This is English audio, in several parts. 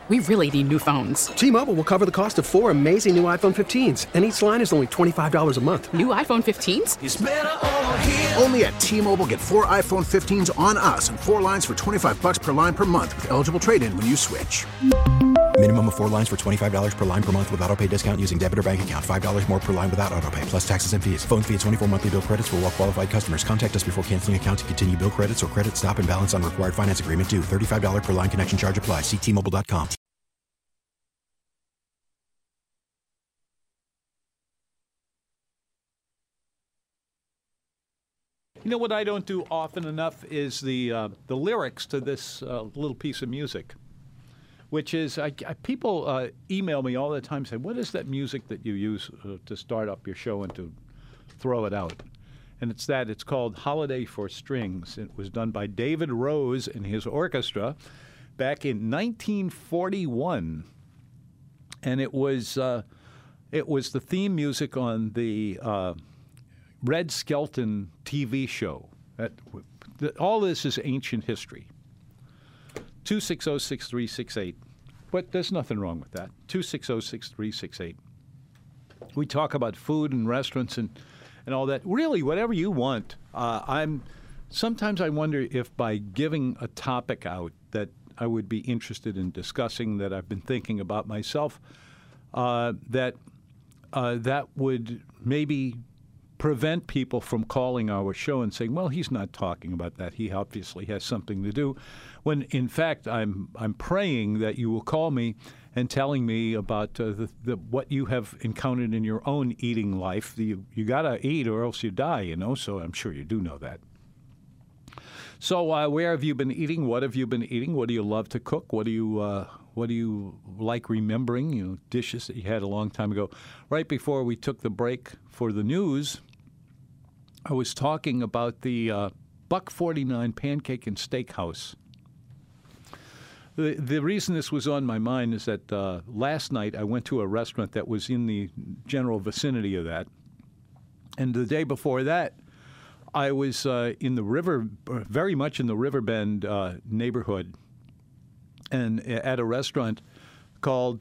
We really need new phones. T-Mobile will cover the cost of 4 amazing new iPhone 15s, and each line is only $25 a month. New iPhone 15s? It's better over here. Only at T-Mobile, get 4 iPhone 15s on us and 4 lines for $25 per line per month with eligible trade-in when you switch. Minimum of 4 lines for $25 per line per month with autopay discount using debit or bank account. $5 more per line without autopay, plus taxes and fees. Phone fee at 24 monthly bill credits for well-qualified customers. Contact us before canceling account to continue bill credits or credit stop and balance on required finance agreement due. $35 per line connection charge applies. See T-Mobile.com. You know what I don't do often enough is the lyrics to this little piece of music, which is people email me all the time saying, what is that music that you use to start up your show and to throw it out? And it's called Holiday for Strings. It was done by David Rose and his orchestra back in 1941. And it was the theme music on the Red Skelton TV show. All this is ancient history. 260-6368. But there's nothing wrong with that. 260-6368. We talk about food and restaurants and all that. Really, whatever you want. Sometimes I wonder if by giving a topic out that I would be interested in discussing, that I've been thinking about myself, that would maybe prevent people from calling our show and saying, well, he's not talking about that. He obviously has something to do. When, in fact, I'm praying that you will call me and telling me about what you have encountered in your own eating life. You got to eat or else you die, so I'm sure you do know that. So where have you been eating? What have you been eating? What do you love to cook? What do you like remembering? Dishes that you had a long time ago. Right before we took the break for the news, I was talking about the Buck 49 Pancake and Steakhouse. The reason this was on my mind is that last night I went to a restaurant that was in the general vicinity of that. And the day before that, I was in the very much in the Riverbend neighborhood, and at a restaurant called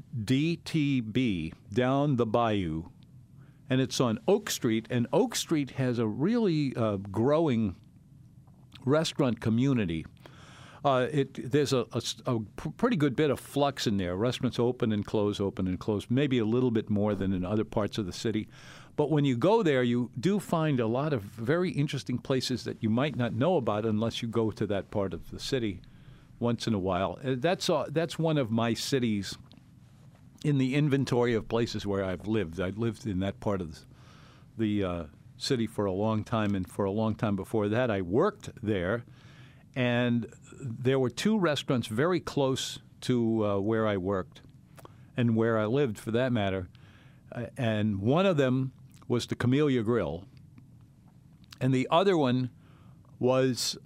DTB, Down the Bayou. And it's on Oak Street, and Oak Street has a really growing restaurant community. There's a pretty good bit of flux in there. Restaurants open and close, maybe a little bit more than in other parts of the city. But when you go there, you do find a lot of very interesting places that you might not know about unless you go to that part of the city once in a while. That's one of my cities in the inventory of places where I've lived. I've lived in that part of the city for a long time, and for a long time before that, I worked there. And there were 2 restaurants very close to where I worked and where I lived, for that matter. And one of them was the Camellia Grill, and the other one was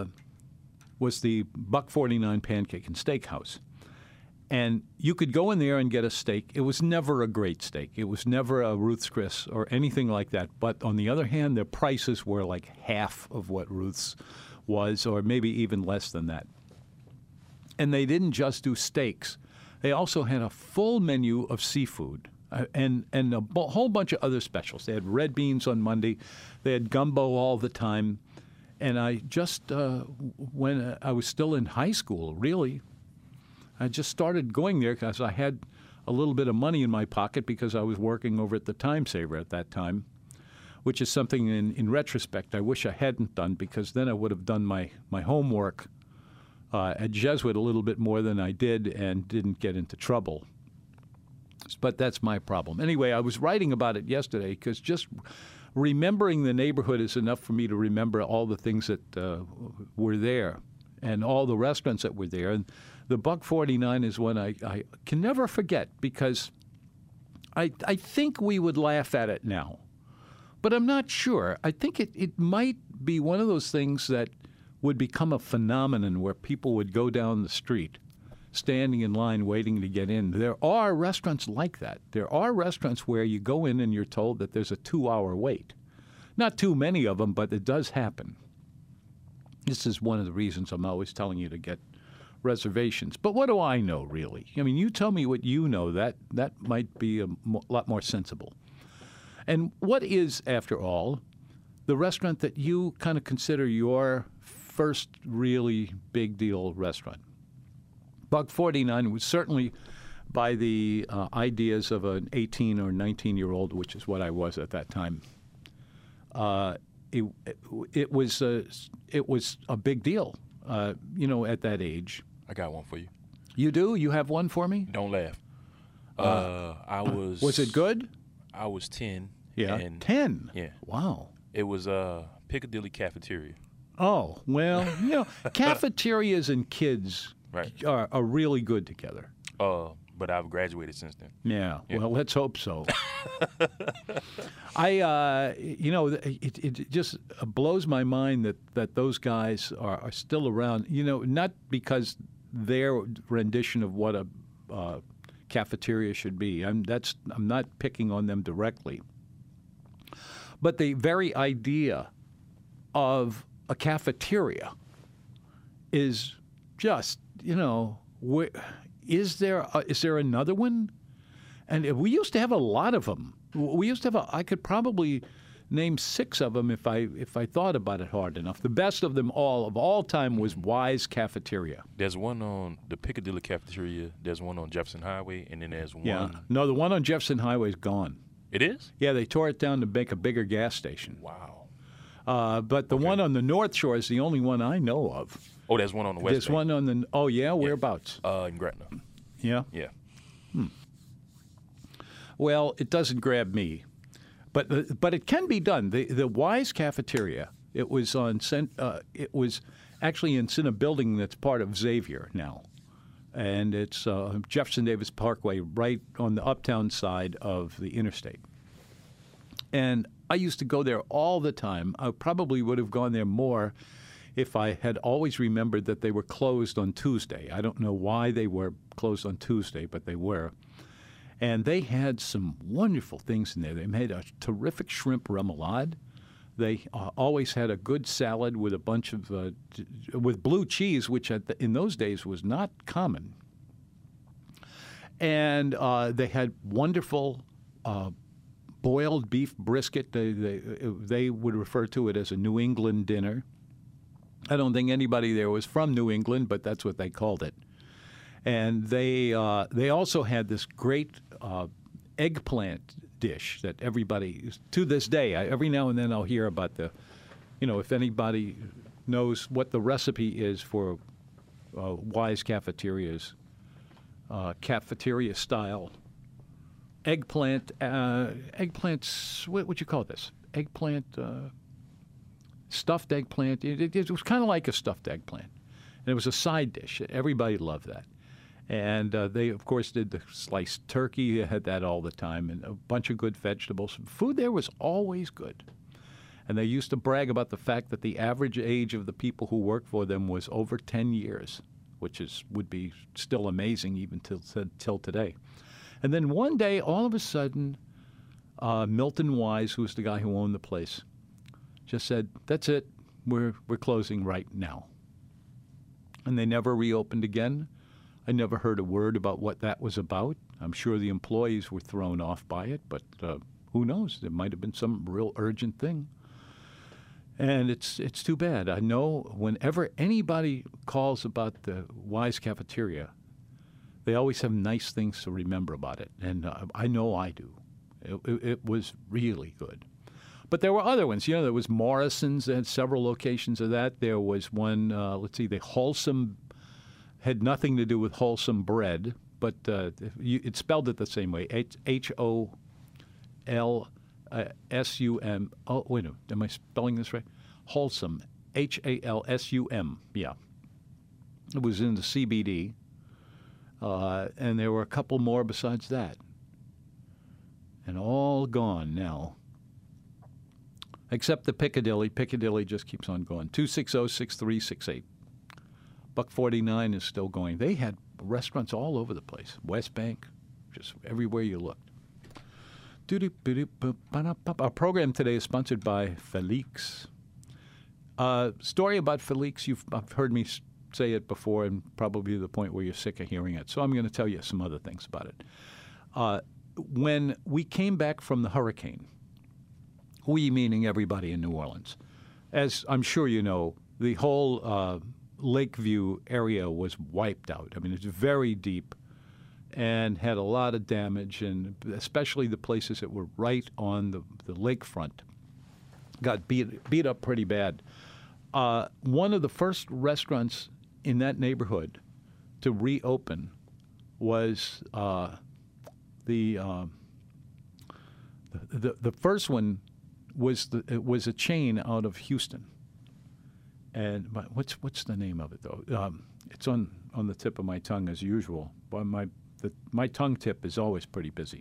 the Buck 49 Pancake and Steakhouse. And you could go in there and get a steak. It was never a great steak. It was never a Ruth's Chris or anything like that. But on the other hand, their prices were like half of what Ruth's was, or maybe even less than that. And they didn't just do steaks. They also had a full menu of seafood and a whole bunch of other specials. They had red beans on Monday. They had gumbo all the time. And I just, when I was still in high school, really, I just started going there because I had a little bit of money in my pocket because I was working over at the Time Saver at that time, which is something in retrospect I wish I hadn't done, because then I would have done my homework at Jesuit a little bit more than I did and didn't get into trouble. But that's my problem. Anyway, I was writing about it yesterday because just remembering the neighborhood is enough for me to remember all the things that were there and all the restaurants that were there. And the Buck 49 is one I can never forget, because I think we would laugh at it now. But I'm not sure. I think it might be one of those things that would become a phenomenon where people would go down the street, standing in line waiting to get in. There are restaurants like that. There are restaurants where you go in and you're told that there's a 2-hour wait. Not too many of them, but it does happen. This is one of the reasons I'm always telling you to get reservations. But what do I know, really? I mean, you tell me what you know. That might be a lot more sensible. And what is, after all, the restaurant that you kind of consider your first really big deal restaurant? Buck 49 was certainly by the ideas of an 18 or 19-year-old, which is what I was at that time. It was a big deal, at that age. I got one for you. You do? You have one for me? Don't laugh. Was it good? I was 10. Yeah, and 10? Yeah. Wow. It was Piccadilly Cafeteria. Oh, well, cafeterias and kids Right. are really good together. But I've graduated since then. Yeah. Well, let's hope so. It just blows my mind that those guys are still around. Not because their rendition of what a cafeteria should be. I'm not picking on them directly. But the very idea of a cafeteria is just, is there another one? And we used to have a lot of them. We used to have I could probably name 6 of them if I thought about it hard enough. The best of them all time was Wise Cafeteria. There's one on the Piccadilly Cafeteria. There's one on Jefferson Highway, and then there's one. Yeah. No, the one on Jefferson Highway is gone. It is? Yeah, they tore it down to make a bigger gas station. Wow. But the one on the North Shore is the only one I know of. Oh, there's one on the West There's Bank. one on the. Oh yeah, whereabouts? In Gretna. Yeah. Yeah. Well, it doesn't grab me, but it can be done. The Wise Cafeteria. It was actually in a building that's part of Xavier now, and it's Jefferson Davis Parkway, right on the uptown side of the interstate. And I used to go there all the time. I probably would have gone there more if I had always remembered that they were closed on Tuesday. I don't know why they were closed on Tuesday, but they were. And they had some wonderful things in there. They made a terrific shrimp remoulade. They always had a good salad with a bunch of with blue cheese, which in those days was not common. And they had wonderful boiled beef brisket. They would refer to it as a New England dinner. I don't think anybody there was from New England, but that's what they called it. And they also had this great eggplant dish that everybody, to this day, every now and then I'll hear about if anybody knows what the recipe is for Wise Cafeteria's cafeteria-style eggplant, what would you call this? Eggplant, stuffed eggplant. It was kind of like a stuffed eggplant. And it was a side dish. Everybody loved that. And they, of course, did the sliced turkey. They had that all the time, and a bunch of good vegetables. Food there was always good. And they used to brag about the fact that the average age of the people who worked for them was over 10 years, which would be still amazing even till today. And then one day, all of a sudden, Milton Wise, who was the guy who owned the place, just said, "That's it. We're closing right now." And they never reopened again. I never heard a word about what that was about. I'm sure the employees were thrown off by it, but who knows? There might have been some real urgent thing. And it's too bad. I know whenever anybody calls about the Wise Cafeteria, they always have nice things to remember about it, and I know I do. It was really good. But there were other ones. There was Morrison's. They had several locations of that. There was one, the Wholesome, had nothing to do with wholesome bread, but it spelled it the same way, Holsum. Oh, wait a minute, am I spelling this right? Wholesome, Halsum, yeah. It was in the CBD, and there were a couple more besides that. And all gone now. Except the Piccadilly. Piccadilly just keeps on going. 260-6368. Buck 49 is still going. They had restaurants all over the place. West Bank, just everywhere you looked. Our program today is sponsored by Felix. Story about Felix, you've heard me say it before and probably to the point where you're sick of hearing it. So I'm going to tell you some other things about it. When we came back from the hurricane, we meaning everybody in New Orleans, as I'm sure you know, the whole Lakeview area was wiped out. I mean, it's very deep and had a lot of damage, and especially the places that were right on the lakefront got beat up pretty bad. One of the first restaurants in that neighborhood to reopen was the first one was a chain out of Houston. And what's the name of it though? It's on the tip of my tongue as usual. But my tongue tip is always pretty busy.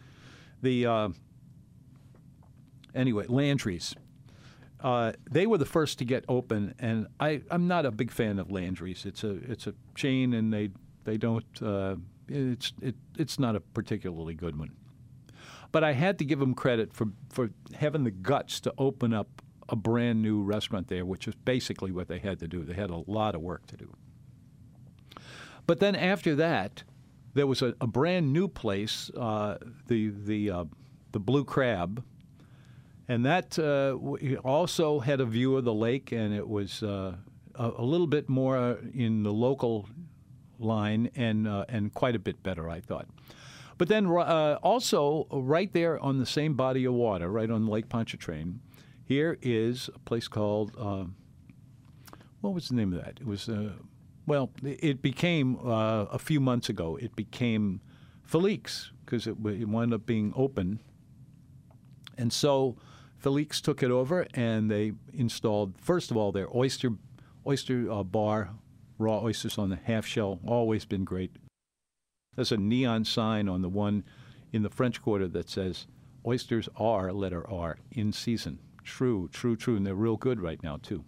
Anyway, Landry's. They were the first to get open, and I'm not a big fan of Landry's. It's a chain, and they don't. It's not a particularly good one. But I had to give them credit for having the guts to open up a brand new restaurant there, which is basically what they had to do. They had a lot of work to do. But then after that, there was a brand new place, the Blue Crab, and that also had a view of the lake, and it was a little bit more in the local line and quite a bit better, I thought. But then also right there on the same body of water, right on Lake Pontchartrain, here is a place called, what was the name of that? It was, it became, a few months ago, it became Felix, because it wound up being open. And so Felix took it over, and they installed, first of all, their oyster bar, raw oysters on the half shell, always been great. There's a neon sign on the one in the French Quarter that says, oysters are, letter R, in season. True, and they're real good right now, too.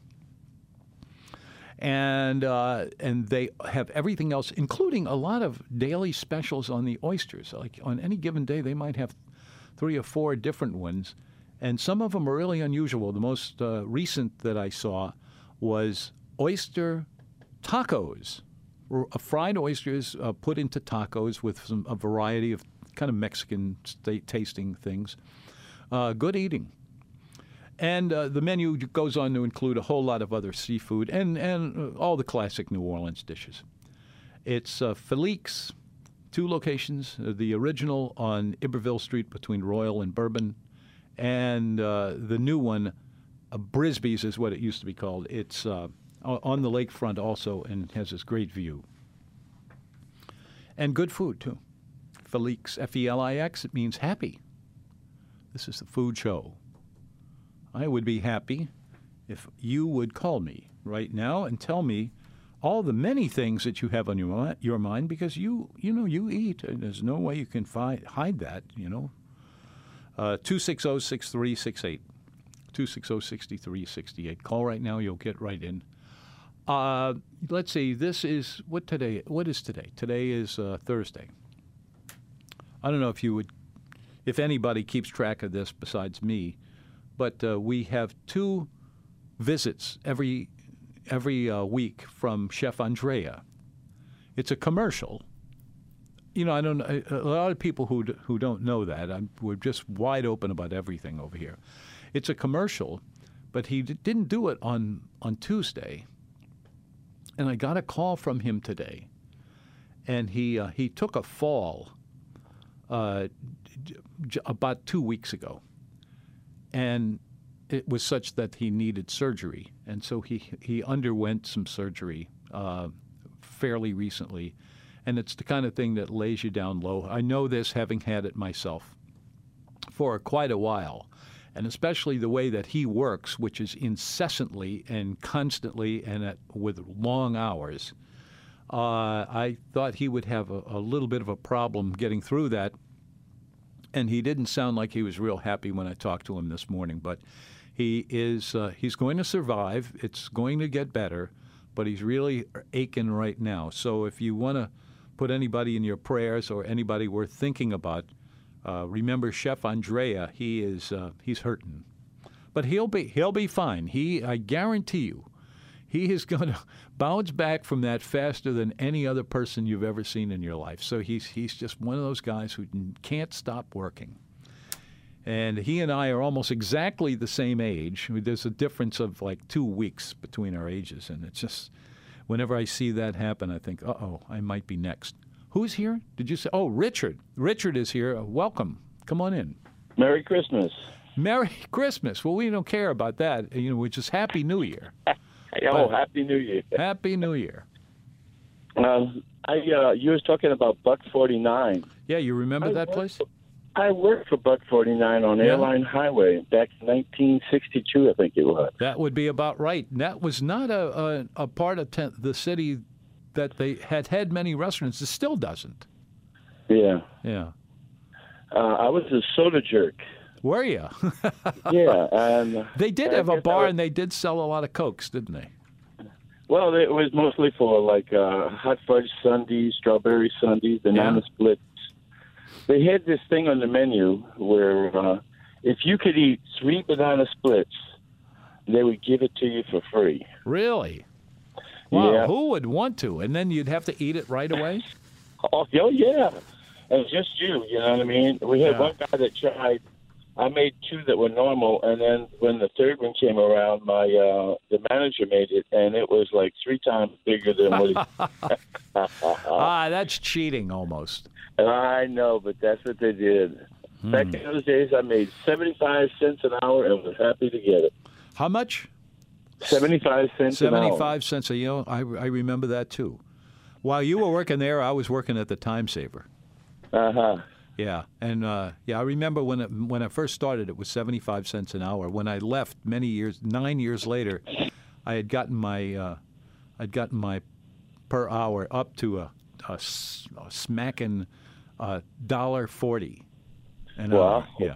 And they have everything else, including a lot of daily specials on the oysters. Like on any given day, they might have 3 or 4 different ones, and some of them are really unusual. The most recent that I saw was oyster tacos. Fried oysters put into tacos with a variety of kind of Mexican tasting things. Good eating. And the menu goes on to include a whole lot of other seafood and all the classic New Orleans dishes. It's Felix, 2 locations, the original on Iberville Street between Royal and Bourbon, and the new one, Brisby's is what it used to be called. It's on the lakefront also, and it has this great view. And good food, too. Felix, F-E-L-I-X, it means happy. This is the food show. I would be happy if you would call me right now and tell me all the many things that you have on your mind, because you eat, and there's no way you can hide that, 260-6368. 260-6368. Call right now. You'll get right in. Let's see. This is what today. What is today? Today is Thursday. I don't know if anybody keeps track of this besides me, but we have 2 visits every week from Chef Andrea. It's a commercial. I don't know. A lot of people who don't know that. We're just wide open about everything over here. It's a commercial, but he didn't do it on Tuesday. And I got a call from him today, and he took a fall about 2 weeks ago, and it was such that he needed surgery, and so he underwent some surgery fairly recently, and it's the kind of thing that lays you down low. I know this, having had it myself for quite a while. And especially the way that he works, which is incessantly and constantly and with long hours, I thought he would have a little bit of a problem getting through that. And he didn't sound like he was real happy when I talked to him this morning. But he's going to survive. It's going to get better, but he's really aching right now. So if you want to put anybody in your prayers or anybody worth thinking about, remember Chef Andrea. He's hurting, but he'll be fine. I guarantee you, he is going to bounce back from that faster than any other person you've ever seen in your life. So he's just one of those guys who can't stop working. And he and I are almost exactly the same age. There's a difference of like 2 weeks between our ages, and it's just whenever I see that happen, I think, uh-oh, I might be next. Who's here? Did you say? Oh, Richard. Richard is here. Welcome. Come on in. Merry Christmas. Merry Christmas. Well, we don't care about that. We're just Happy New Year. Happy New Year. Happy New Year. You was talking about Buck 49. Yeah, you remember that place? I worked for Buck 49 on Airline Highway back in 1962, I think it was. That would be about right. That was not a part of the city that they had many restaurants. It still doesn't. Yeah. Yeah. I was a soda jerk. Were you? Yeah. And they did have a bar, and they did sell a lot of Cokes, didn't they? Well, it was mostly for like hot fudge sundaes, strawberry sundaes, banana splits. They had this thing on the menu where if you could eat 3 banana splits, they would give it to you for free. Really? Wow, yeah. Who would want to? And then you'd have to eat it right away? Oh yeah. And just you know what I mean? We had one guy that tried. I made 2 that were normal, and then when the third one came around, the manager made it, and it was like 3 times bigger than what he... That's cheating almost. I know, but that's what they did. Back in those days, I made 75 cents an hour and was happy to get it. How much? 75 cents an hour. 75 cents. I remember that, too. While you were working there, I was working at the Time Saver. Uh-huh. Yeah, and I remember when I first started, it was 75 cents an hour. When I left 9 years later, I had gotten my per hour up to a smacking $1.40 an hour. Yeah.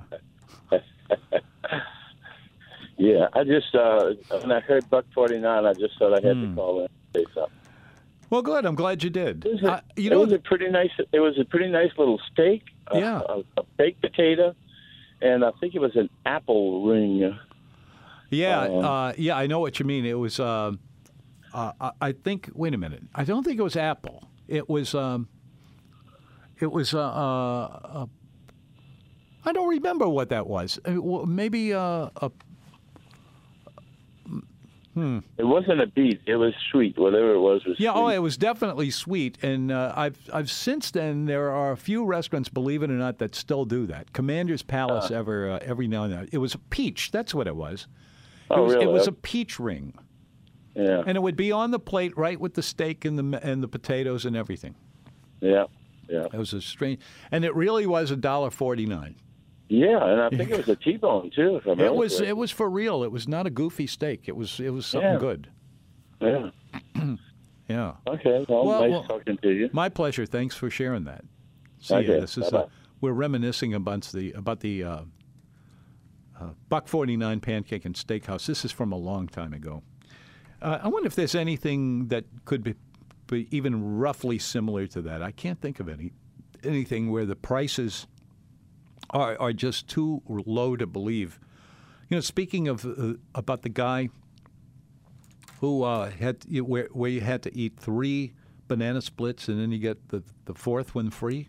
Yeah, I just when I heard Buck 49, I just thought I had to call in and say something. Well, good. I'm glad you did. It was a pretty nice little steak. A baked potato, and I think it was an apple ring. Yeah, I know what you mean. It was. I think. Wait a minute. I don't think it was apple. It was. It was. I don't remember what that was. Maybe It wasn't a beet. It was sweet. Whatever it was sweet. Yeah, it was definitely sweet. And I've since then, there are a few restaurants, believe it or not, that still do that. Commander's Palace every now and then. It was a peach. That's what it was. Really? It was a peach ring. Yeah. And it would be on the plate right with the steak and the potatoes and everything. Yeah, yeah. It was a strange. And it really was $1.49. Yeah, and I think it was a T-bone too. If I remember correctly. It was for real. It was not a goofy steak. It was something good. Yeah. Yeah. Okay. Well, nice talking to you. My pleasure. Thanks for sharing that. See okay. This is we're reminiscing about the Buck 49 Pancake and Steakhouse. This is from a long time ago. I wonder if there's anything that could be even roughly similar to that. I can't think of anything where the prices are just too low to believe. Speaking of about the guy who where you had to eat 3 banana splits and then you get the 4th one free.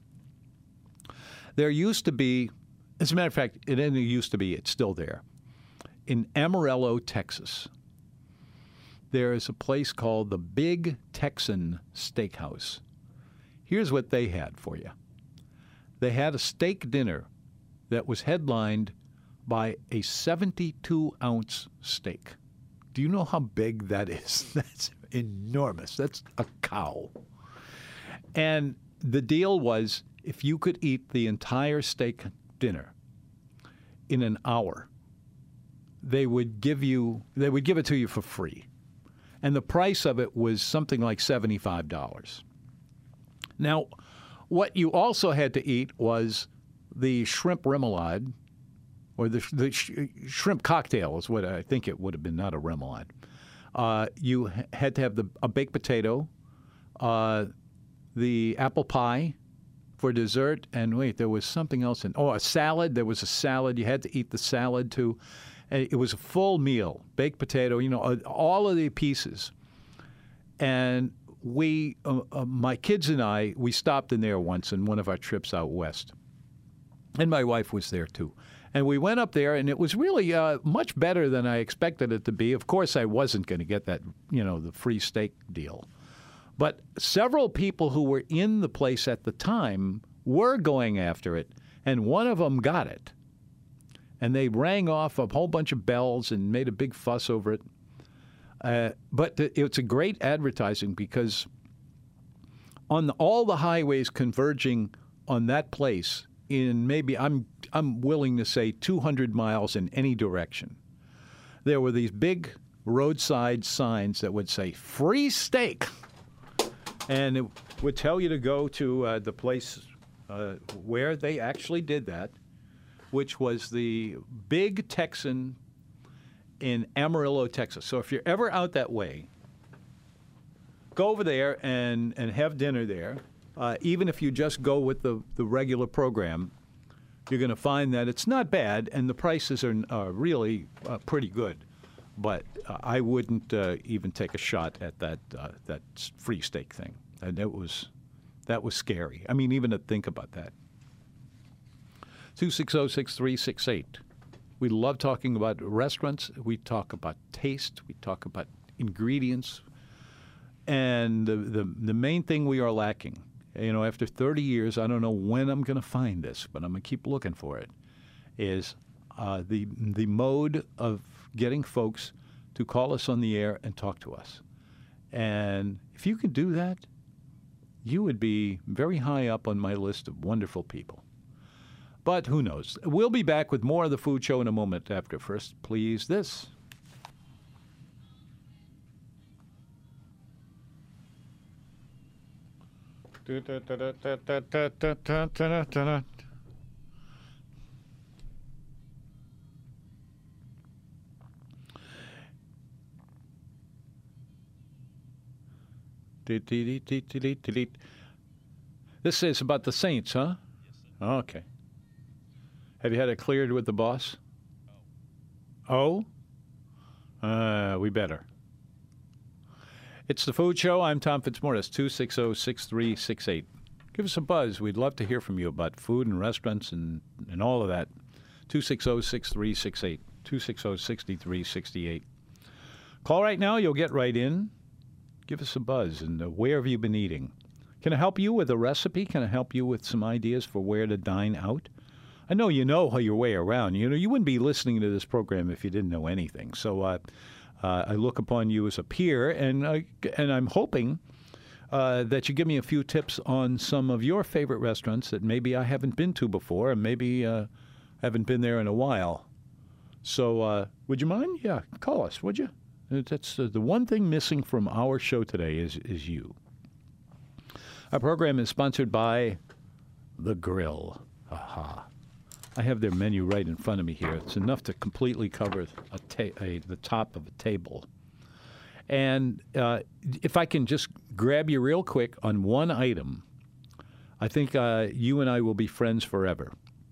There used to be, as a matter of fact, it didn't used to be. It's still there. In Amarillo, Texas, there is a place called the Big Texan Steakhouse. Here's what they had for you. They had a steak dinner that was headlined by a 72-ounce steak. Do you know how big that is? That's enormous. That's a cow. And the deal was if you could eat the entire steak dinner in an hour, they would give it to you for free. And the price of it was something like $75. Now, what you also had to eat was the shrimp remoulade, or the shrimp cocktail is what I think it would have been, not a remoulade. You had to have a baked potato, the apple pie for dessert, and there was something else a salad. There was a salad. You had to eat the salad, too. And it was a full meal, baked potato, all of the pieces. And we, my kids and I, we stopped in there once in one of our trips out west. And my wife was there too. And we went up there, and it was really much better than I expected it to be. Of course, I wasn't going to get that, the free steak deal. But several people who were in the place at the time were going after it, and one of them got it. And they rang off a whole bunch of bells and made a big fuss over it. But it's a great advertising because on all the highways converging on that place in maybe, I'm willing to say 200 miles in any direction, there were these big roadside signs that would say, free steak. And it would tell you to go to the place where they actually did that, which was the Big Texan in Amarillo, Texas. So if you're ever out that way, go over there and have dinner there. Even if you just go with the regular program, you're going to find that it's not bad, and the prices are really pretty good. But I wouldn't even take a shot at that free steak thing. And that was scary. I mean, even to think about that. 260-6368. We love talking about restaurants. We talk about taste. We talk about ingredients. And the main thing we are lacking, after 30 years, I don't know when I'm going to find this, but I'm going to keep looking for it, is the mode of getting folks to call us on the air and talk to us. And if you could do that, you would be very high up on my list of wonderful people. But who knows? We'll be back with more of the Food Show in a moment after. First, please, this. This is about the Saints, huh? Yes, sir. Okay. Have you had it cleared with the boss? Oh? We better. It's the Food Show. I'm Tom Fitzmaurice, 260-6368. Give us a buzz. We'd love to hear from you about food and restaurants and all of that. 260-6368, 260-6368. Call right now. You'll get right in. Give us a buzz. And where have you been eating? Can I help you with a recipe? Can I help you with some ideas for where to dine out? I know you know your way around. You wouldn't be listening to this program if you didn't know anything. So I look upon you as a peer, and I'm hoping that you give me a few tips on some of your favorite restaurants that maybe I haven't been to before, and maybe haven't been there in a while. So would you mind? Yeah, call us, would you? That's the one thing missing from our show today is you. Our program is sponsored by The Grill. Aha. I have their menu right in front of me here. It's enough to completely cover the top of a table. And if I can just grab you real quick on one item, I think you and I will be friends forever.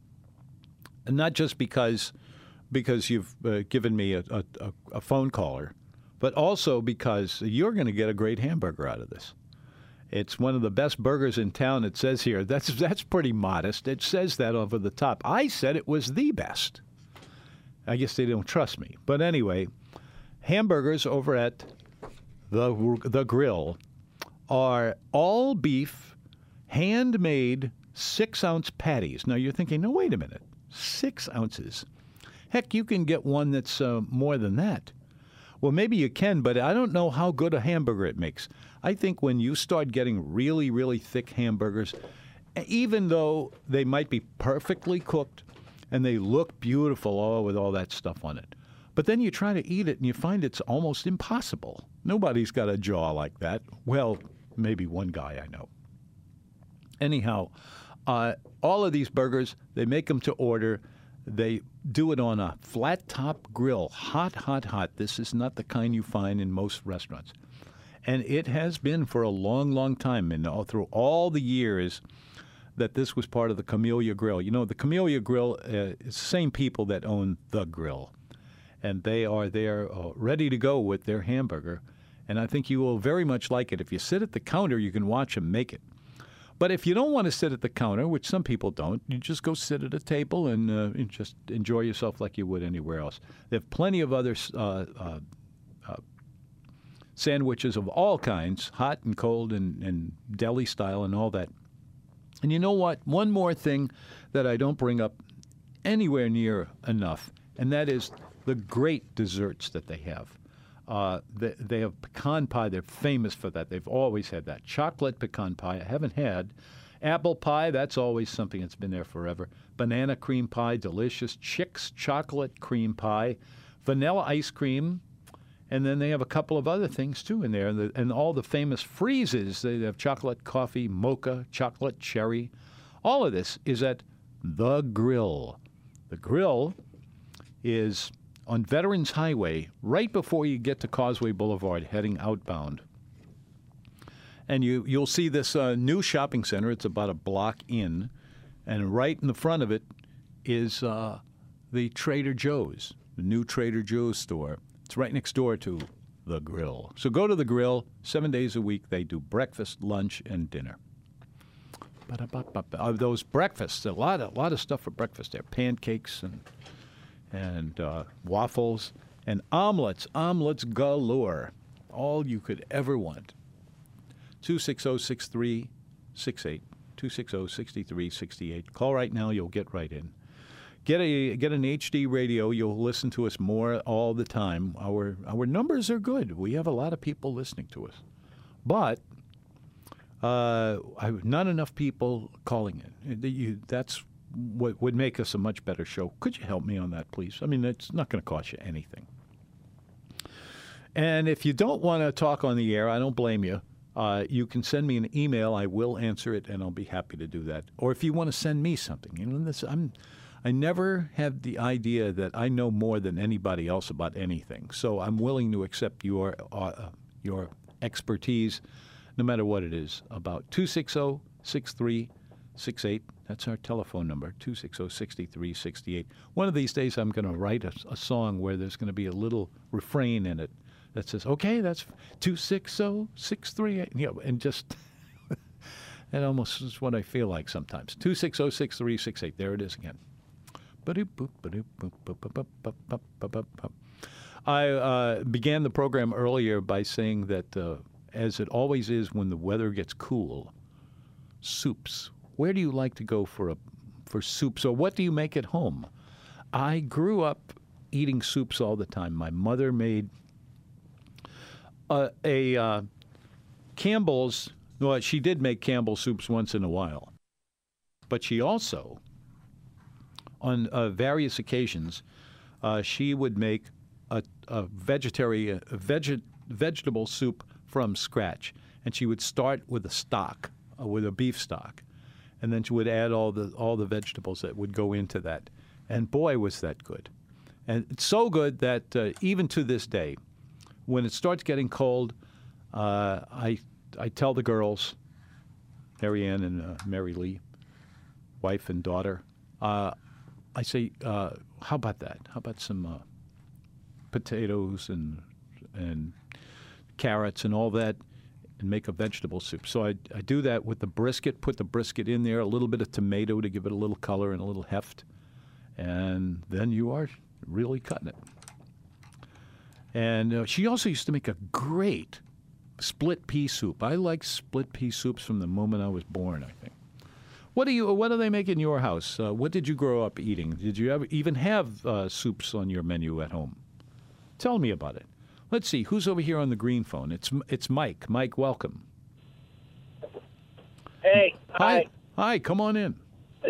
And not just because you've given me a phone caller, but also because you're going to get a great hamburger out of this. It's one of the best burgers in town, it says here. That's pretty modest. It says that over the top. I said it was the best. I guess they don't trust me. But anyway, hamburgers over at the Grill are all beef, handmade 6-ounce patties. Now you're thinking, no, wait a minute, 6 ounces. Heck, you can get one that's more than that. Well, maybe you can, but I don't know how good a hamburger it makes. I think when you start getting really, really thick hamburgers, even though they might be perfectly cooked and they look beautiful with all that stuff on it, but then you try to eat it and you find it's almost impossible. Nobody's got a jaw like that. Well, maybe one guy I know. Anyhow, all of these burgers, they make them to order. They do it on a flat-top grill, hot, hot, hot. This is not the kind you find in most restaurants. And it has been for a long, long time, and through all the years that this was part of the Camellia Grill. You know, the Camellia Grill is the same people that own The Grill. and they are there ready to go with their hamburger. And I think you will very much like it. If you sit at the counter, you can watch them make it. But if you don't want to sit at the counter, which some people don't, you just go sit at a table and just enjoy yourself like you would anywhere else. They have plenty of other sandwiches of all kinds, hot and cold and deli style and all that. And you know what? One more thing that I don't bring up anywhere near enough, and that is the great desserts that they have. They have pecan pie. They're famous for that. They've always had that. Chocolate pecan pie I haven't had. Apple pie, that's always something that's been there forever. Banana cream pie, delicious. Chick's chocolate cream pie. Vanilla ice cream. And then they have a couple of other things, too, in there. And all the famous freezes. They have chocolate coffee, mocha, chocolate cherry. All of this is at The Grill. The Grill is on Veterans Highway, right before you get to Causeway Boulevard, heading outbound. And you'll see this new shopping center. It's about a block in. And right in the front of it is the Trader Joe's, the new Trader Joe's store. It's right next door to The Grill. So go to The Grill. 7 days a week, they do breakfast, lunch, and dinner. Those breakfasts, a lot of stuff for breakfast there. Pancakes and waffles and omelets galore. All you could ever want. 260-6368. 260-6368. Call right now. You'll get right in. Get an HD radio. You'll listen to us more all the time. Our numbers are good. We have a lot of people listening to us. But not enough people calling in. That's what would make us a much better show. Could you help me on that, please? I mean, it's not going to cost you anything. And if you don't want to talk on the air, I don't blame you. You can send me an email. I will answer it, and I'll be happy to do that. Or if you want to send me something, I never have the idea that I know more than anybody else about anything. So I'm willing to accept your expertise, no matter what it is, about 260-6368. That's our telephone number, 260-6368. One of these days I'm going to write a song where there's going to be a little refrain in it that says, okay, that's 260-638. And just, that almost is what I feel like sometimes. 260-6368. There it is again. I began the program earlier by saying that, as it always is when the weather gets cool, soups. Where do you like to go for soups, or what do you make at home? I grew up eating soups all the time. My mother made Campbell's. Well, she did make Campbell soups once in a while, but she also, on various occasions, she would make a vegetable soup from scratch, and she would start with with a beef stock. And then she would add all the vegetables that would go into that. And boy, was that good. And it's so good that even to this day, when it starts getting cold, I tell the girls, Mary Ann and Mary Lee, wife and daughter, I say, how about that? How about some potatoes and carrots and all that, and make a vegetable soup. So I do that with the brisket, put the brisket in there, a little bit of tomato to give it a little color and a little heft, and then you are really cutting it. And she also used to make a great split pea soup. I like split pea soups from the moment I was born, I think. What do they make in your house? What did you grow up eating? Did you ever even have soups on your menu at home? Tell me about it. Let's see, who's over here on the green phone? It's Mike. Mike, welcome. Hey. Hi. Hi, come on in.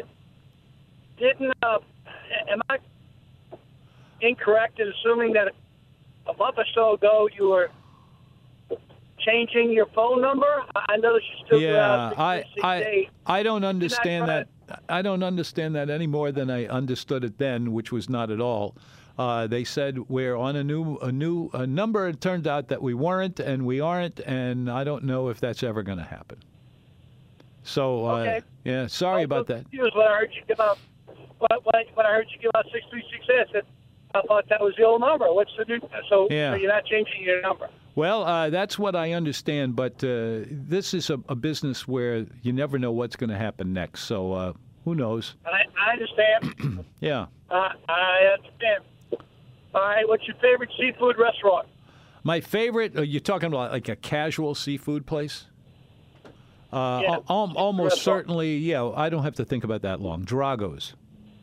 Am I incorrect in assuming that a month or so ago you were changing your phone number? I noticed you still I don't understand that. I don't understand that any more than I understood it then, which was not at all. They said we're on a new number. It turned out that we weren't, and we aren't, and I don't know if that's ever going to happen. So, okay. Yeah, sorry about that. When I heard you give out, when I heard you give out 6368, I said, I thought that was the old number. What's the new? So Yeah. you're not changing your number. Well, that's what I understand, but this is a business where you never know what's going to happen next. So who knows? I understand. Yeah. I understand. All right. What's your favorite seafood restaurant? My favorite, you're talking about like a casual seafood place? Yeah. Almost Restaurant. certainly, yeah, I don't have to think about that long. Drago's.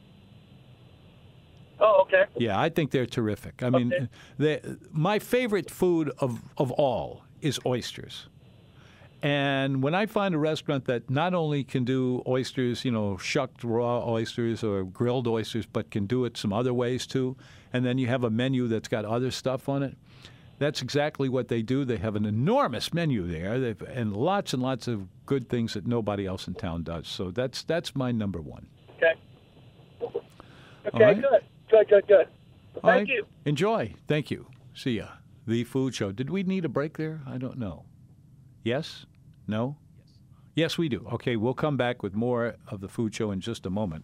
Oh, okay. Yeah, I think they're terrific. I mean, my favorite food of all is oysters. And when I find a restaurant that not only can do oysters, shucked raw oysters or grilled oysters, but can do it some other ways too, and then you have a menu that's got other stuff on it, that's exactly what they do. They have an enormous menu there, and lots of good things that nobody else in town does. So that's my number one. Okay. Okay, right. good. Good. All Thank right. you. Enjoy. Thank you. See ya. The Food Show. Did we need a break there? I don't know. Yes? No? Yes, we do. Okay, we'll come back with more of the Food Show in just a moment.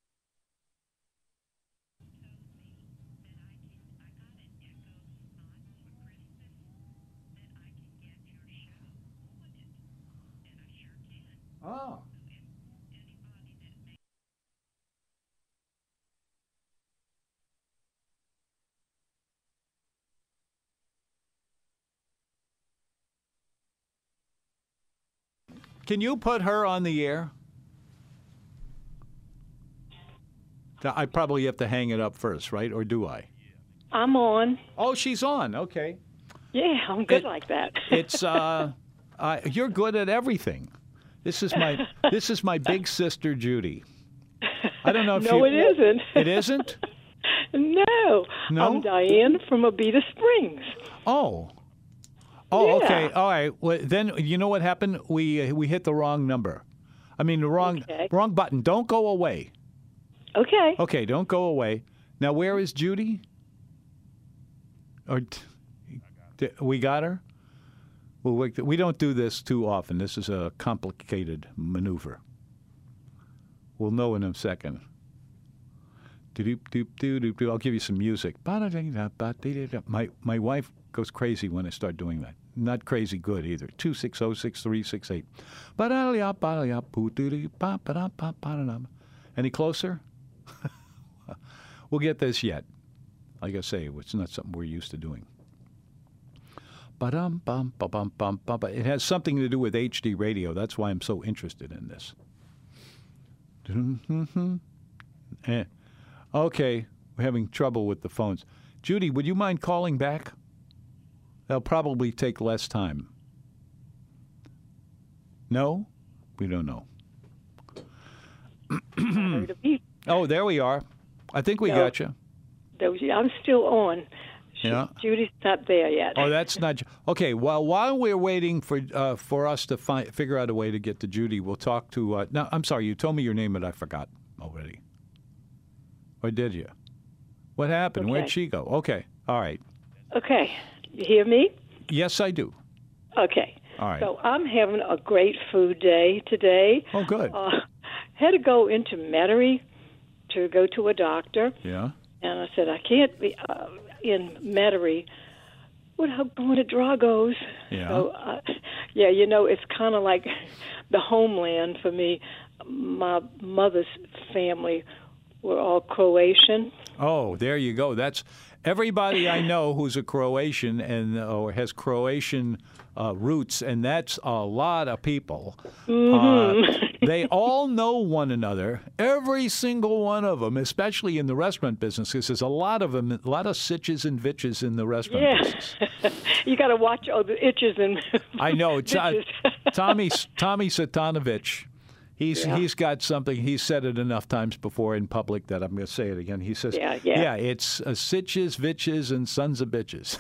Oh. Can you put her on the air? I probably have to hang it up first, right? Or do I? I'm on. Oh, she's on. Okay. Yeah, I'm good like that. It's you're good at everything. This is my big sister Judy. I don't know if No, it isn't. It isn't? No. I'm Diane from Abita Springs. Oh, Yeah. okay. All right. Well, then you know what happened? We hit the wrong number. I mean, the wrong button. Don't go away. Okay. Okay, don't go away. Now, where is Judy? Or we got her? Well, we don't do this too often. This is a complicated maneuver. We'll know in a second. I'll give you some music. My wife goes crazy when I start doing that. Not crazy good either. 260-6368. Any closer? We'll get this yet. Like I say, it's not something we're used to doing. It has something to do with HD radio. That's why I'm so interested in this. Okay, we're having trouble with the phones. Judy, would you mind calling back? That'll probably take less time. No? We don't know. Oh, there we are. I think we got you. I'm still on. Yeah. Judy's not there yet. Oh, that's not. Okay. Well, while we're waiting for us to figure out a way to get to Judy, we'll talk to. No, I'm sorry. You told me your name, but I forgot already. Or did you? What happened? Okay. Where'd she go? Okay. All right. Okay. You hear me? Yes, I do. Okay. All right. So I'm having a great food day today. Oh, good. Had to go into Metairie to go to a doctor. Yeah. And I said, I can't be in Metairie without going to Drago's. Yeah. So, it's kind of like the homeland for me. My mother's family were all Croatian. Oh, there you go. That's everybody I know who's a Croatian or has Croatian roots, and that's a lot of people. They all know one another, every single one of them, especially in the restaurant business, because there's a lot of them, a lot of sitches and vitches in the restaurant business. You got to watch all the itches and I know. bitches. Tommy Satanovich. He's got something. He's said it enough times before in public that I'm going to say it again. He says, "Yeah, it's sitches, vitches, and sons of bitches."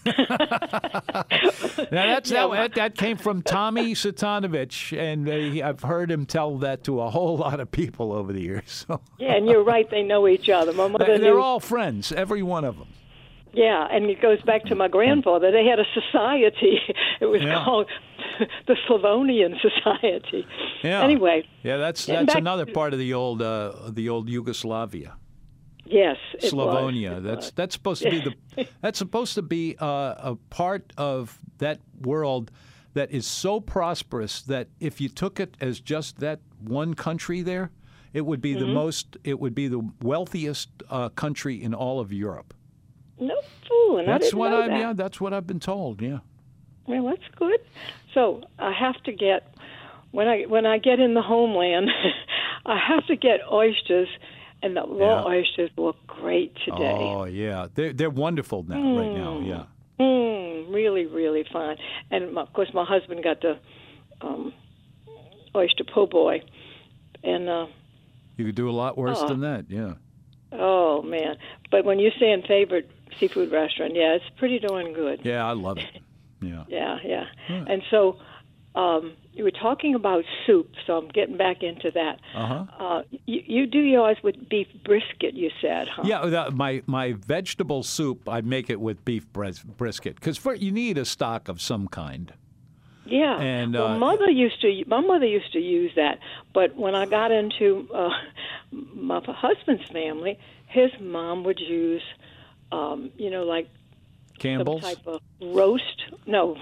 Now that came from Tommy Satanovich, and I've heard him tell that to a whole lot of people over the years. So. Yeah, and you're right. They know each other. My mother They're all friends, every one of them. Yeah, and it goes back to my grandfather. They had a society. It was called the Slavonian Society. Yeah. Anyway. Yeah, that's another part of the old Yugoslavia. Yes, it Slavonia. was. That's supposed to be that's supposed to be a part of that world that is so prosperous that if you took it as just that one country there, it would be the wealthiest country in all of Europe. No fooling. That's what that. Yeah, that's what I've been told. Yeah. Well, that's good. So I have to get when I get in the homeland, I have to get oysters, and the raw oysters look great today. Oh yeah, they're wonderful now. Right now, yeah. Really, really fine. And of course, my husband got the oyster po' boy, and you could do a lot worse than that. Yeah. Oh man! But when you're saying favorite seafood restaurant, yeah, it's pretty darn good. Yeah, I love it. Yeah. Yeah. And so you were talking about soup, so I'm getting back into that. You do yours with beef brisket, you said, huh? Yeah, my vegetable soup, I make it with beef brisket because you need a stock of some kind. Yeah. And my mother used to use that, but when I got into my husband's family, his mom would use, like Campbell's? some type of roast. No,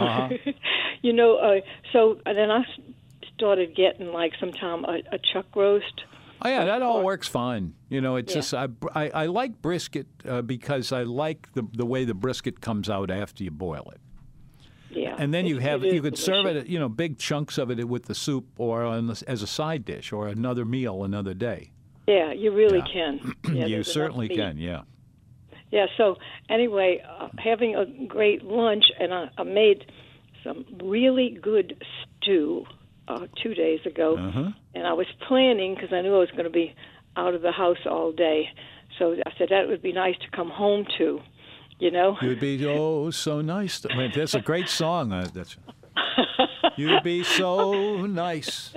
So and then I started getting like sometime a chuck roast. Oh yeah, that all works fine. It's just I like brisket because I like the way the brisket comes out after you boil it. Yeah, and then you could delicious. serve it, big chunks of it with the soup or as a side dish or another meal another day. Yeah, you really can. Yeah, you certainly can. Yeah. Yeah. So anyway, having a great lunch, and I made some really good stew 2 days ago, and I was planning because I knew I was going to be out of the house all day. So I said that would be nice to come home to. It would be so nice. That's a great song. You'd be so nice.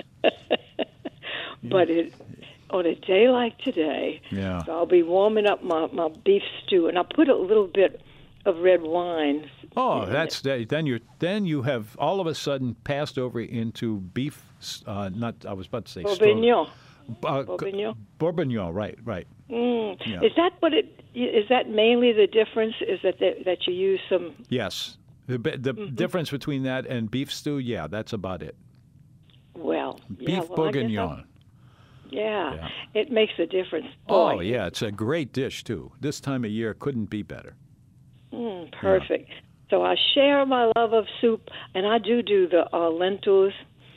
But on a day like today, so I'll be warming up my beef stew, and I'll put a little bit of red wine. Oh, then you have all of a sudden passed over into beef. I was about to say Bourguignon. Bourguignon, right. Yeah. Is that what is that mainly the difference? Is that you use some? Yes, the difference between that and beef stew, that's about it. Well, beef bourguignon. Yeah, it makes a difference. Boy. Oh yeah, it's a great dish too. This time of year couldn't be better. Perfect. Yeah. So I share my love of soup, and I do the lentils,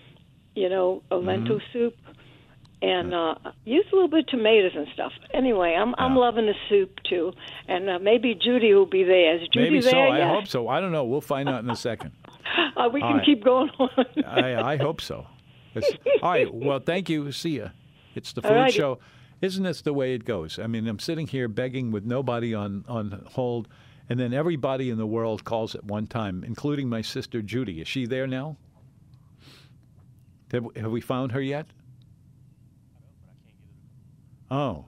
a lentil soup. And use a little bit of tomatoes and stuff. Anyway, I'm loving the soup too, and maybe Judy will be there. Is Judy maybe there? So. Yeah. I hope so. I don't know. We'll find out in a second. We can keep going on. I hope so. All right. Well, thank you. See ya. It's the food show. Isn't this the way it goes? I mean, I'm sitting here begging with nobody on hold, and then everybody in the world calls at one time, including my sister Judy. Is she there now? Have we found her yet? Oh.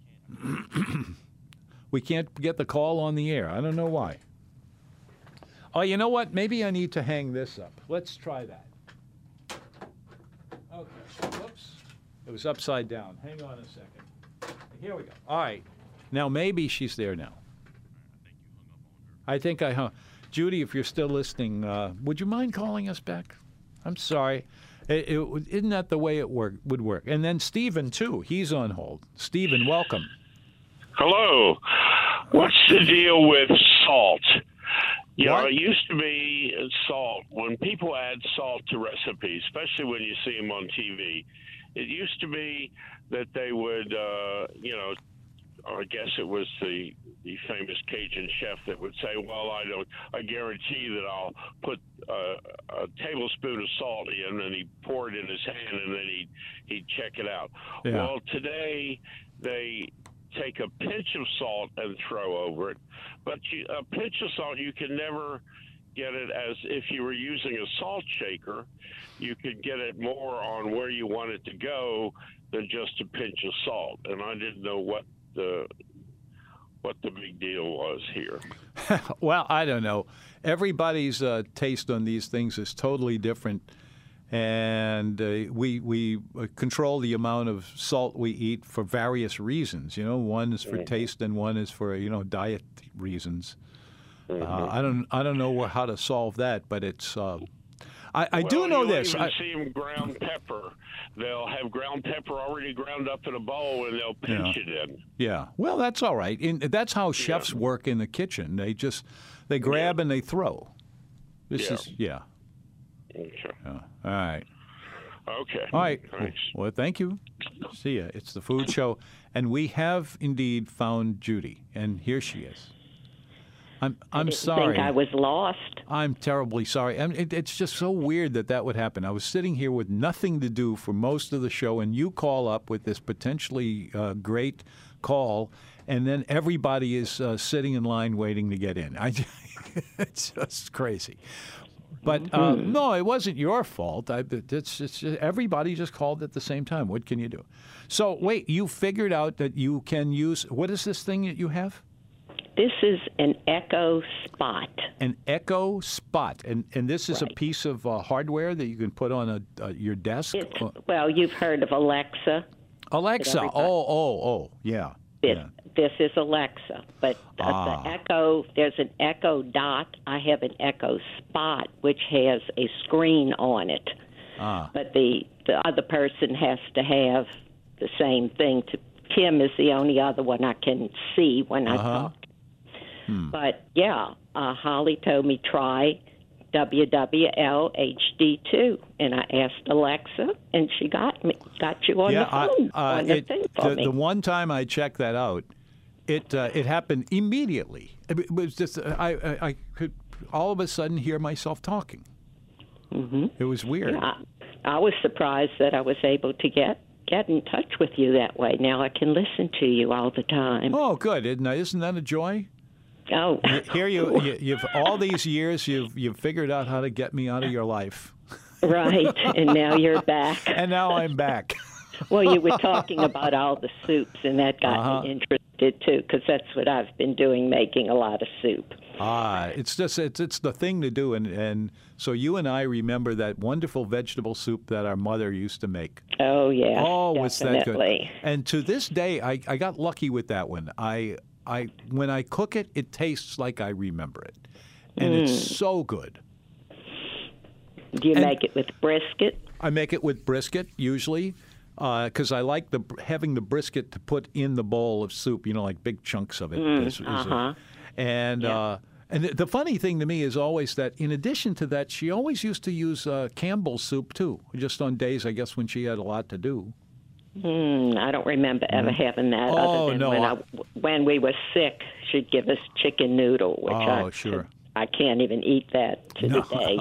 We can't get the call on the air. I don't know why. Oh, you know what? Maybe I need to hang this up. Let's try that. Okay. Whoops. It was upside down. Hang on a second. Here we go. All right. Now, maybe she's there now. I think I hung. Judy, if you're still listening, would you mind calling us back? I'm sorry. Isn't that the way it would work? And then Stephen, too. He's on hold. Stephen, welcome. Hello. What's the deal with salt? What? It used to be salt. When people add salt to recipes, especially when you see them on TV, it used to be that they would, I guess it was the famous Cajun chef that would say, well, I guarantee that I'll put a tablespoon of salt in, and he'd pour it in his hand, and then he'd check it out. Yeah. Well, today they take a pinch of salt and throw over it, but a pinch of salt, you can never get it as if you were using a salt shaker. You could get it more on where you want it to go than just a pinch of salt, and I didn't know what the big deal was here. Well, I don't know. Everybody's taste on these things is totally different. And we control the amount of salt we eat for various reasons. One is for taste, and one is for diet reasons. I don't know how to solve that, but it's. I do know this. You'll even see them ground pepper. They'll have ground pepper already ground up in a bowl, and they'll pinch it in. Yeah. Well, that's all right. That's how chefs work in the kitchen. They grab and they throw. This is. Okay. All right. Okay. All right. Thanks. Well, thank you. See ya. It's the Food Show, and we have indeed found Judy, and here she is. I'm sorry. I think I was lost. I'm terribly sorry. It's just so weird that would happen. I was sitting here with nothing to do for most of the show, and you call up with this potentially great call, and then everybody is sitting in line waiting to get in. It's just crazy. But no, it wasn't your fault. It's everybody just called at the same time. What can you do? So wait, you figured out that you can use, what is this thing that you have? This is an Echo Spot. An Echo Spot, and this is a piece of hardware that you can put on your desk. Well, you've heard of Alexa. Alexa. Oh, yeah. This is Alexa, but the Echo. There's an Echo Dot. I have an Echo Spot, which has a screen on it. But the other person has to have the same thing. Kim is the only other one I can see when I talk. But Holly told me try WWL-HD2, and I asked Alexa, and she got you on the phone on the thing for me. The one time I checked that out, it happened immediately. It was just I could all of a sudden hear myself talking. Mm-hmm. It was weird. Yeah, I was surprised that I was able to get in touch with you that way. Now I can listen to you all the time. Oh, good! Isn't that a joy? Oh, here you've all these years you've figured out how to get me out of your life. Right, and now you're back. And now I'm back. Well, you were talking about all the soups, and that got me interested too, because that's what I've been doing, making a lot of soup. It's just it's the thing to do, and so you and I remember that wonderful vegetable soup that our mother used to make. Oh yeah, was that good? And to this day, I got lucky with that one. When I cook it, it tastes like I remember it, and it's so good. Do you make it with brisket? I make it with brisket usually, because I like having the brisket to put in the bowl of soup. Like big chunks of it. And the funny thing to me is always that in addition to that, she always used to use Campbell's soup too, just on days I guess when she had a lot to do. I don't remember ever having that. Oh, other than when we were sick, she'd give us chicken noodle, which I can't even eat that to the day.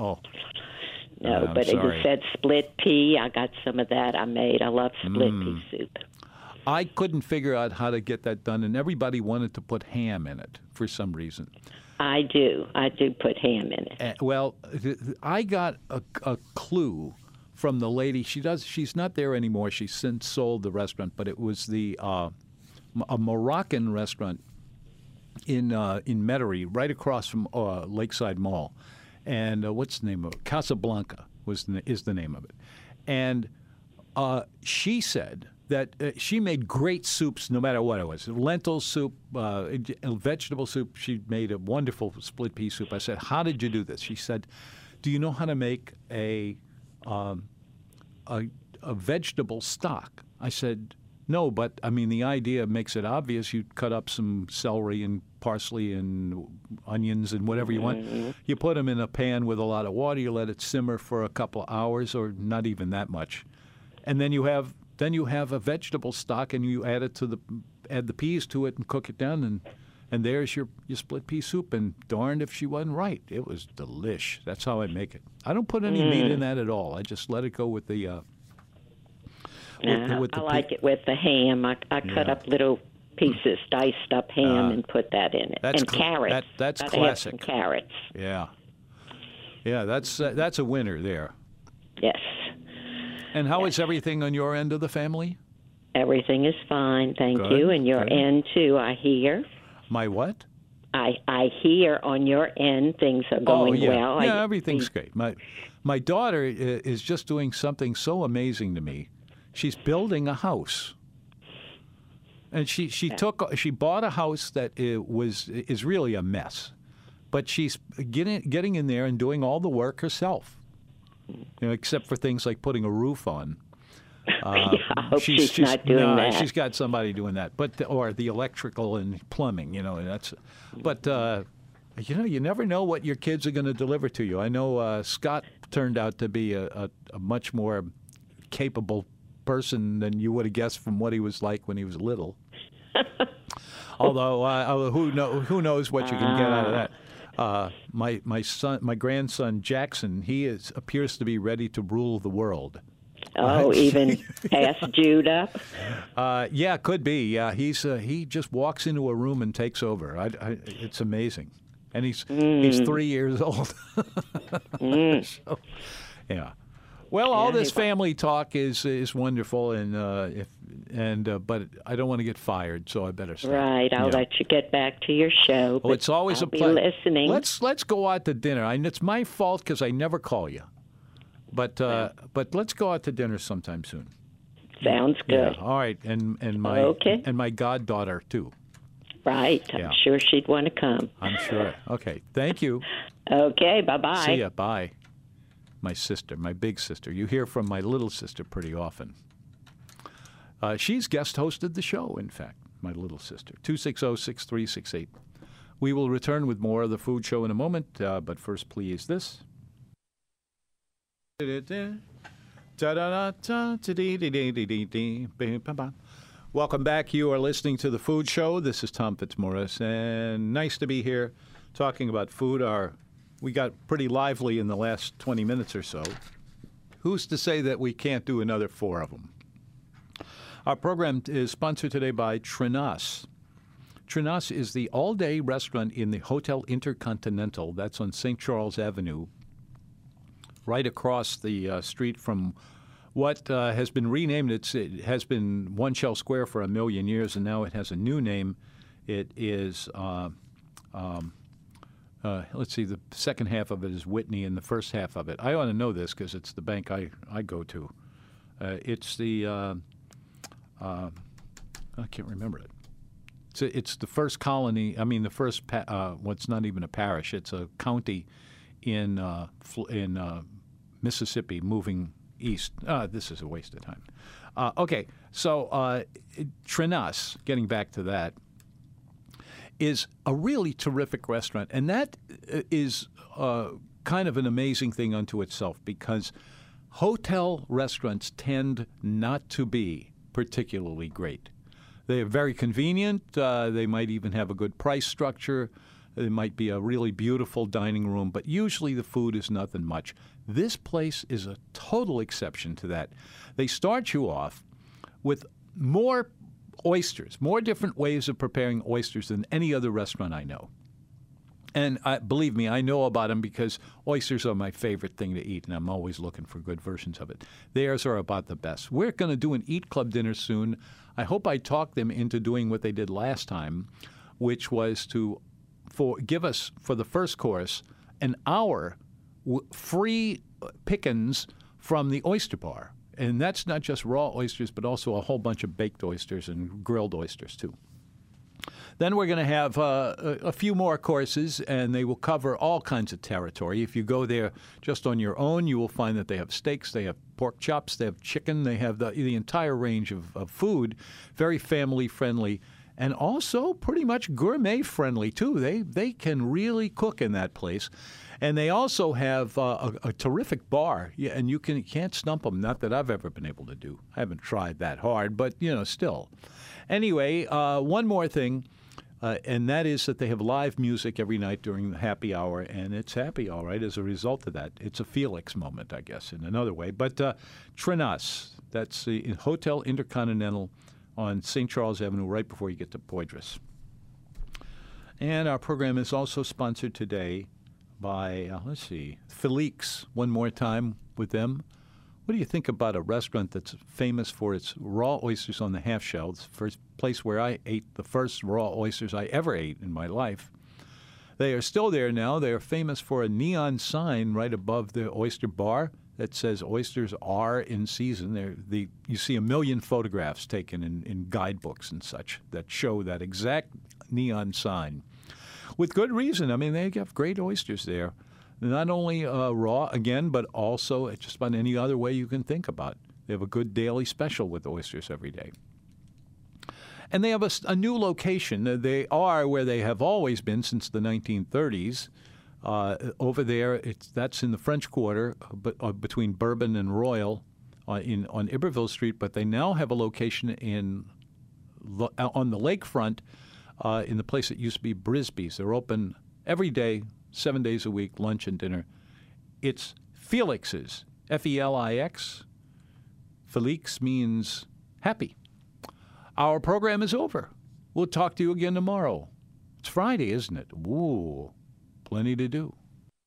No, but you said split pea. I got some of that I made. I love split pea soup. I couldn't figure out how to get that done, and everybody wanted to put ham in it for some reason. I do put ham in it. Well, I got a clue from the lady. She's not there anymore. She's since sold the restaurant, but it was a Moroccan restaurant in Metairie, right across from Lakeside Mall. And what's the name of it? Casablanca is the name of it. And she said that she made great soups no matter what it was. Lentil soup, vegetable soup. She made a wonderful split pea soup. I said, how did you do this? She said, do you know how to make a vegetable stock? I said, no, but I mean, the idea makes it obvious. You cut up some celery and parsley and onions and whatever you want. You put them in a pan with a lot of water. You let it simmer for a couple of hours, or not even that much, and then you have a vegetable stock, and you add the peas to it and cook it down, and there's your split pea soup. And darned if she wasn't right. It was delish. That's how I make it. I don't put any meat in that at all. I just let it go with the. I like it with the ham. I cut up little pieces, diced up ham, and put that in it. And carrots. That's Gotta classic. have some carrots. Yeah, that's a winner there. Yes. And how is everything on your end of the family? Everything is fine, thank you. And your end too, I hear. My what? I hear on your end things are going well. Yeah, everything's great. My daughter is just doing something so amazing to me. She's building a house. And she bought a house that is really a mess. But she's getting in there and doing all the work herself. Except for things like putting a roof on. I hope she's not doing that. She's got somebody doing that, or the electrical and plumbing. You never know what your kids are going to deliver to you. I know Scott turned out to be a much more capable person than you would have guessed from what he was like when he was little. Although who knows what you can get out of that. My grandson Jackson, appears to be ready to rule the world. Oh, even past Judah? Yeah, could be. Yeah, he just walks into a room and takes over. It's amazing, and he's 3 years old. So, yeah. Well, all this family talk is wonderful, but I don't want to get fired, so I better stop. Right, I'll let you get back to your show. Well, it's always a pleasure. Listening. Let's go out to dinner. It's my fault because I never call you. But let's go out to dinner sometime soon. Sounds good. Yeah, all right, and my goddaughter too. Right, I'm sure she'd want to come. I'm sure. Okay, thank you. Okay, bye-bye. See ya. Bye. My sister, my big sister. You hear from my little sister pretty often. She's guest hosted the show, in fact, my little sister. 260-6368. We will return with more of the Food Show in a moment, but first, please, this. Welcome back. You are listening to The Food Show. This is Tom Fitzmaurice, and nice to be here talking about food. We got pretty lively in the last 20 minutes or so. Who's to say that we can't do another 4 of them? Our program is sponsored today by Trenas. Trenas is the all-day restaurant in the Hotel Intercontinental. That's on St. Charles Avenue, right across the street from what has been renamed. It has been One Shell Square for 1,000,000 years, and now it has a new name. It is, let's see, the second half of it is Whitney, and the first half of it, I ought to know this because it's the bank I go to. It's the, I can't remember it. It's the first colony, the first, what's not even a parish, it's a county in Mississippi moving east. This is a waste of time. Okay, so Trenas, getting back to that, is a really terrific restaurant, and that is kind of an amazing thing unto itself because hotel restaurants tend not to be particularly great. They are very convenient. They might even have a good price structure. It might be a really beautiful dining room, but usually the food is nothing much. This place is a total exception to that. They start you off with more oysters, more different ways of preparing oysters than any other restaurant I know. And believe me, I know about them because oysters are my favorite thing to eat, and I'm always looking for good versions of it. Theirs are about the best. We're going to do an Eat Club dinner soon. I hope I talked them into doing what they did last time, which was to give us, for the first course, an hour free pickings from the oyster bar. And that's not just raw oysters, but also a whole bunch of baked oysters and grilled oysters, too. Then we're going to have a few more courses, and they will cover all kinds of territory. If you go there just on your own, you will find that they have steaks, they have pork chops, they have chicken, they have the entire range of food, very family-friendly, and also pretty much gourmet-friendly, too. They can really cook in that place. And they also have a terrific bar, and you can't stump them, not that I've ever been able to do. I haven't tried that hard, but, still. Anyway, one more thing, and that is that they have live music every night during the happy hour, and it's happy, all right, as a result of that. It's a Felix moment, I guess, in another way. But Trenas, that's the Hotel Intercontinental on St. Charles Avenue, right before you get to Poydras. And our program is also sponsored today by, Felix, one more time with them. What do you think about a restaurant that's famous for its raw oysters on the half shell? It's the first place where I ate the first raw oysters I ever ate in my life. They are still there now. They are famous for a neon sign right above the oyster bar that says oysters are in season. You see a million photographs taken in guidebooks and such that show that exact neon sign. With good reason. I mean, they have great oysters there. Not only raw, again, but also just about any other way you can think about. They have a good daily special with oysters every day. And they have a new location. They are where they have always been since the 1930s. Over there, that's in the French Quarter, between Bourbon and Royal, on Iberville Street. But they now have a location on the lakefront, in the place that used to be Brisby's. They're open every day, 7 days a week, lunch and dinner. It's Felix's, F-E-L-I-X. Felix means happy. Our program is over. We'll talk to you again tomorrow. It's Friday, isn't it? Ooh, plenty to do.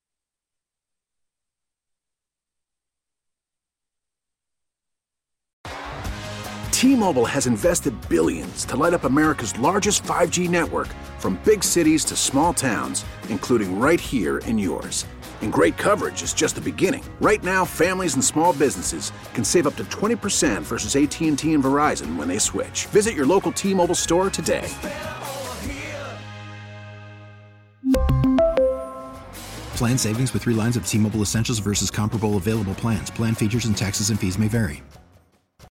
T-Mobile has invested billions to light up America's largest 5G network, from big cities to small towns, including right here in yours. And great coverage is just the beginning. Right now, families and small businesses can save up to 20% versus AT&T and Verizon when they switch. Visit your local T-Mobile store today. Plan savings with 3 lines of T-Mobile Essentials versus comparable available plans. Plan features and taxes and fees may vary.